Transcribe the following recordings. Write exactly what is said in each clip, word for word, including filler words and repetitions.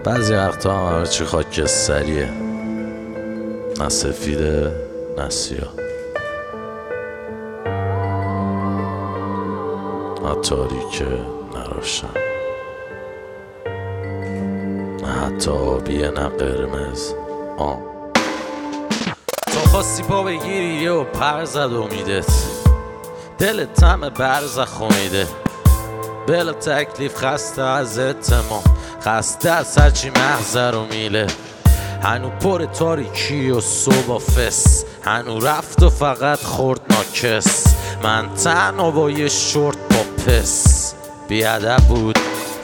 بعضی وقتا هم همه چی خاکستریه، نه سفیده نه سیاه، نه تاریکه نه روشن، نه حتی آبیه نه قرمز. آه تو خواستی پا بگیری و پر زد امیدت، دلت همه برزخ امیده، بلا تکلیف خسته از اتمام، خسته از هرچی محضر و میله. هنو پر تاریکی و صبح فس، هنو رفت و فقط خورد ناکس. من تنها با یه شورت با پس، بیادب بود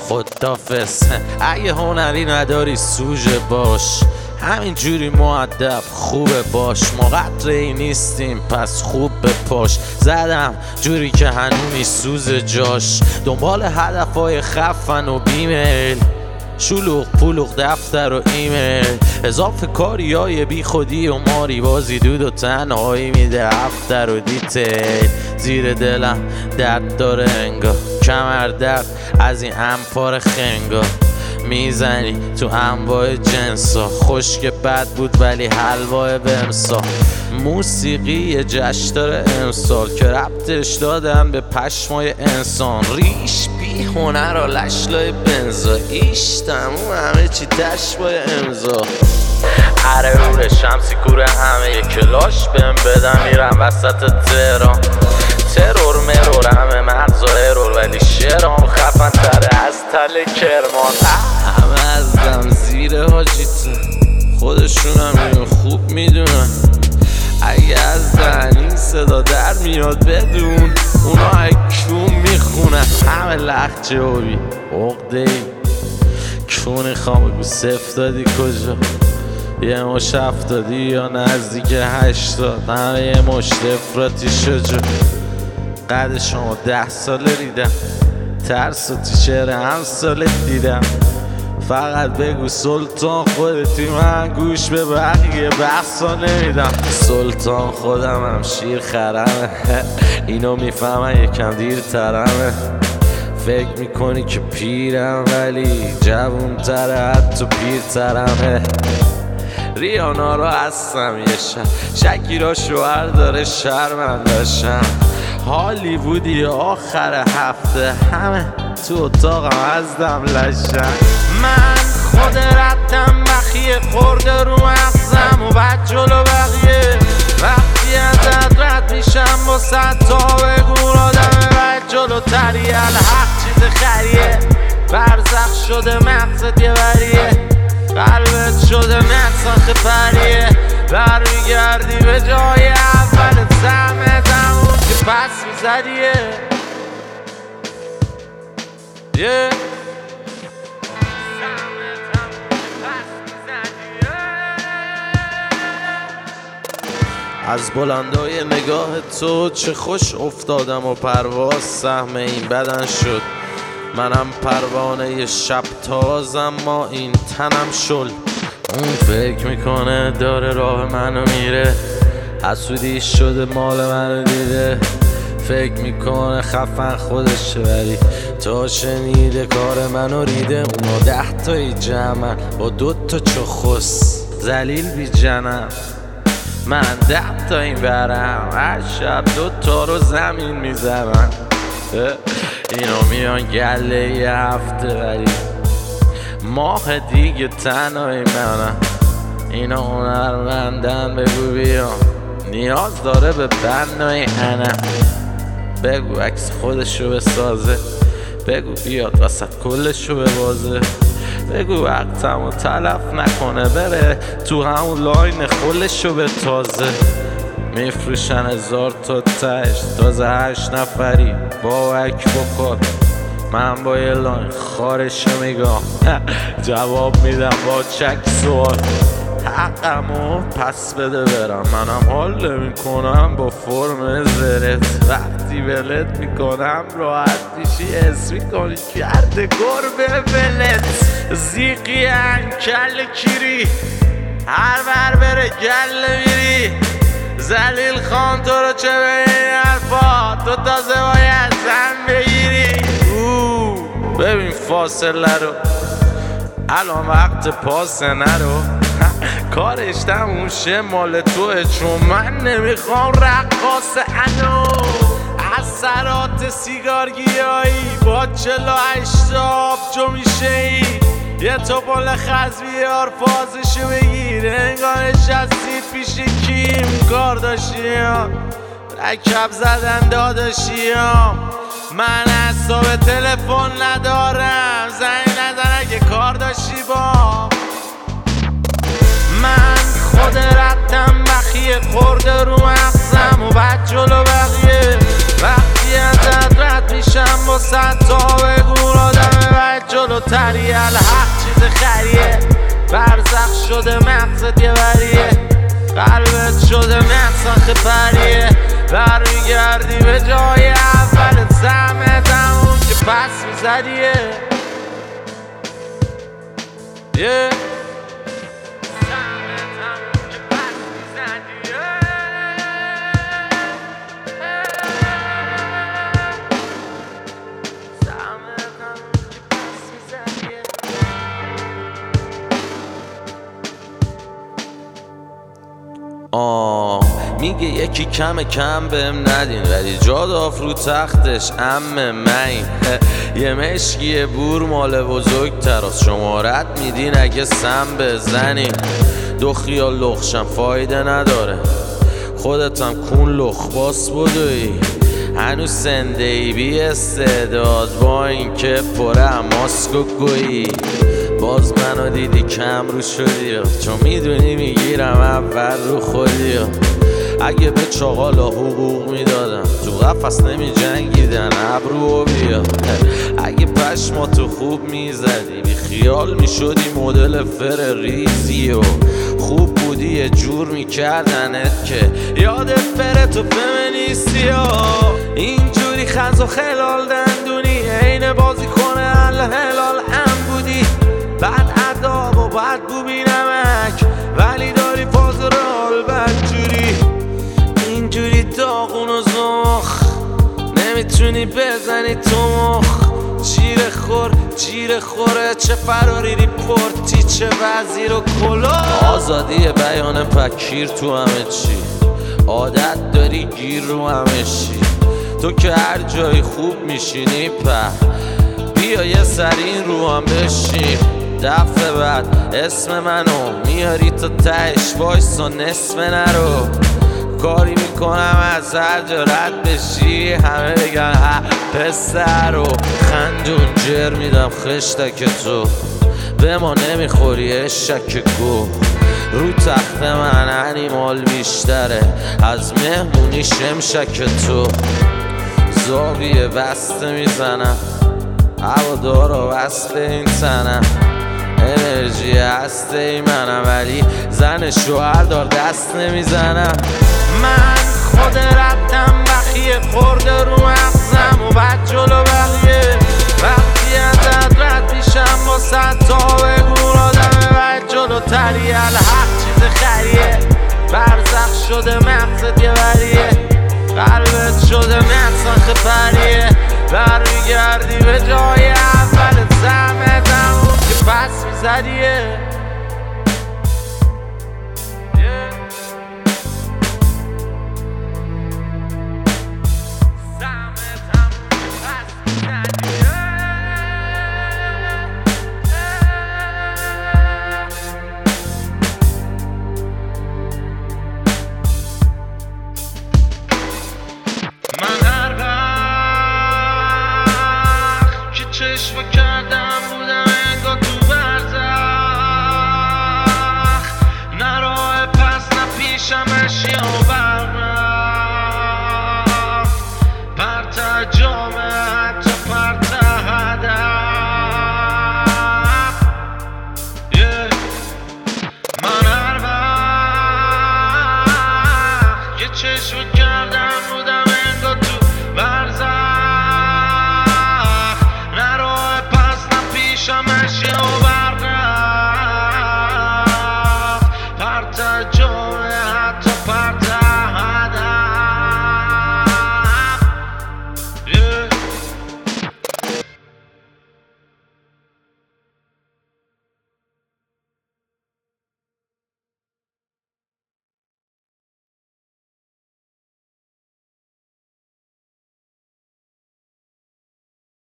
خدافس. اگه هنری نداری سوژه باش، همین جوری مؤدب خوبه باش. ما قدری نیستیم پس خوب بپاش، زدم جوری که هنونی سوز جاش. دنبال هدفهای خفن و بیمیل، شلوغ پلوغ دفتر و ایمیل، اضافه کاری های بی خودی و ماری بازی، دود و تنهایی میده افتر و دیتیل. زیر دلم درد داره انگار، کمر درد از این امپار خنگا. میزنی تو انواع جنسا، خشک بد بود ولی حلوای بمسا. موسیقی جشن داره امسال که ربطش دادن به پشمای انسان. ریش بی هنر و لشلای بنزا، ایش تموم همه چی تشبای امضا. اره روره شمسی کوره همه کلاش بهم بدم، میرم وسط تهران. ترور مرور همه مغز و ارور، ولی شعرام خفن تره از تل کرمان. همه از دم زیر حاجیتون، خودشونم اینو خوب میدونن. اگه از دهن این صدا در میاد بدون، اونا اکون میخونن. همه لخجه هوی عقده ای کونی خام بگو صفر دادی کجا، یه مش افتادی یا نزدیک هشتاد. همه یه مشت افراتی شجا، قد شما ده ساله ریدم، ترس و تیشر هم ساله دیدم. فقط بگو سلطان خودتی، من گوش به بقیه بحثا نمیدم. سلطان خودم هم شیر خرمه، اینو میفهمن یکم دیر ترمه. فکر میکنی که پیرم ولی جوون تره، حتی پیر ترمه. ریانا رو هستم یه شب، شکیرا شوهر داره شرمندشم. هالیوودی آخر هفته، همه تو اتاقم از دم لشن. من خود ردم بخیه خورده رو مغزم و بعد جلو بقیه. وقتی ازت رد میشم با صد تا بگو آدم بعد جلو تریه. الحق چیز خریه، برزخ شده مغزت یه بریه، قلبت شده نقصان خپریه. برمیگردی به جای اول زمت، همون که پس میزدیه. yeah. از بلندای نگاه تو چه خوش افتادم و پرواز سهم این بدن شد. منم پروانه شب تازم، ما این تنم شل. اون فکر میکنه داره راه منو میره، حسودی شده مال منو دیده. فکر میکنه خفن خودشه ولی تا شنیده کار منو ریده. اونا ده تایی جمعن با دوتا چخص زلیل بی جنم، من ده تا این برم هر شب دوتا رو زمین میزنم. اینا میان گله یه هفته ولی ماه دیگه تنهایی منم. اینا هنرمندن بگو بیان، نیاز داره به بنای انم. بگو عکس خودشو بسازه، بگو بیاد وسط کلشو ببازه. بگو وقتمو تلف نکنه بره تو همون لاین خلشو به تازه. میفروشن هزار تا تش تازه هشت نفری با وک بکن. من با یه لاین خارشو میگم جواب میدم با چک سوال. حقمو پس بده برم، منم حال نمیکنم با فرم زرت. وقتی ولت میکنم راحت میشی، حس میکنی کرده گربه ولت. زیقی انکل کیری هر بر بره گل میری. زلیل خان تو رو چه به این حرفا، تو تازه باید زن بگیری. ببین فاصله رو الان وقت پاس نرو کارش تموم شه مال توه، چون من نمیخوام رقاص انو اثرات سیگار گیایی با چلا هشتاب جو میشه ای یه توپال خز بیار فازشو بگیر انگار نشستید پیش کیم کارداشیان رکب زدن داداشیام من حساب تلفن ندارم زنگ نزن اگه کار داشتی با من خود ردم بخیه خورده رو مغزم و بعد جلو بقیه وقتی ازت رد میشم با صد تا بگو آدم بعد جلو تریه الحق چیز خریه برزخ شده مغزت یه بریه قلبت شده نقصان خپریه برمیگردی به جای اولت زمت همون که پس میزدیه yeah. آه میگه یکی کم کم بهم ندین ولی جا داف رو تختش امه من یه مشکی بور مال بزرگ تراست شمارت میدین اگه سم بزنین دو خیال لخشم فایده نداره خودتم کون لخ باس بودوی هنوز سنده ای بی استعداد با این که پره ماسک و گویی باز منو دیدی کم رو شدی چون میدونی میگیرم اول رو خودی اگه به چاقالا حقوق میدادم تو قفص نمی جنگیدن ابرو بیا اگه پشماتو خوب میزدی بی خیال میشدی مدل فر ریزی و خوب بودی یه جور میکردنت که یادت فر تو فمینیستی و اینجوری خز و خلال دندونی عین بازی کنه الهلال هم بودی بعد عذاب و بعد بو بینمک ولی داری فاز رال بدجوری اینجوری داغون و زخ نمیتونی بزنی تو مخ جیر خور جیر خوره چه فراری ریپورتی چه وزیر و کلا آزادی بیان پکیر تو همه چی عادت داری گیر رو همه چی تو که هر جایی خوب میشینی په بیا یه سرین رو هم بشین دفعه بعد اسم منو میاری تا تهش وایسا نصف نرو کاری میکنم از هر جا رد بشی همه بگن ها پسر رو خندون جر میدم خشتک تو به ما نمیخوری اشک گو رو تخت من انیمال بیشتره از مهمونی شمشک تو زاویه بسته میزنم هوادارا وصل این تنم انرژی هسته ای منم ولی زن شوهر دار دست نمیزنم من خود ردم بخیه خورده رو مغزم و بعد جلو بقیه وقتی ازت رد میشم با صد تا بگو آدم بعد جلو تریه الحق چیز خریه برزخ شده مغزت یه بریه قلبت شده نقصان خپریه برمیگردی به جای اولت زمت همون که پس میزدیه چشم کردم بودم انگار تو برزخ نه راه پس نه پیشم اشیا و برم پرت جامعه حتی پرت هدف yeah. من هر وقت که چشم